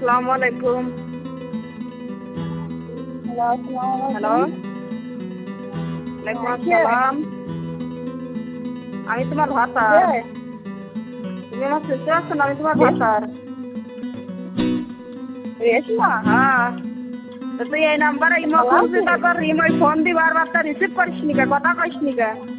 আসসালামু আলাইকুম। হ্যালো, ওয়ালাইকুম আসসালাম। আমি তোমার ভাতার। তুমি আমার সিস্টার আছো না? আমি তোমার ভাতার। রেশমা, হ্যাঁ, তো তুই এই নাম্বারে ইমো করছিস, তারপর ইমোয় ফোন দি বারবার, তা রিসিভ করিস নি কে, কথা কইস নি কে?